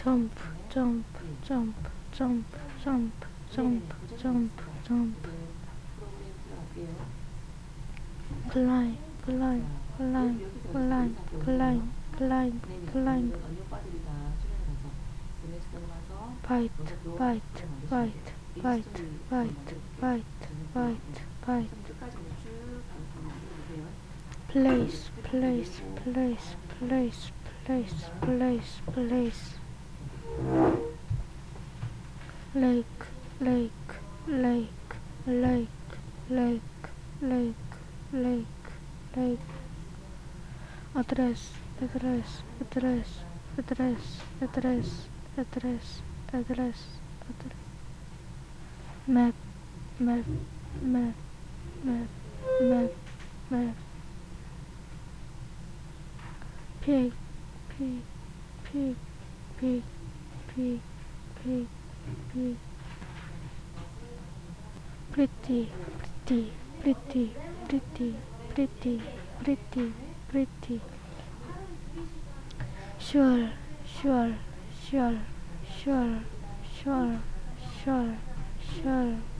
jump, jump, jump, jump, jump, jump, jump, jump. Climb, climb, climb, climb, climb, climb, climb. Bite, bite, bite, bite, bite, bite, bite, bite. Place, place, place, place, place, place, place. Lake, lake, lake, lake, lake, lake, lake, lake. Address, address, address, address, address, address, address, address. Map, map, map, map, map, map. Pig, pig, pig, pig, pig, pig, pig. Pretty, pretty, pretty, pretty, pretty, pretty, pretty. Sure, sure, sure, sure, sure, sure, sure.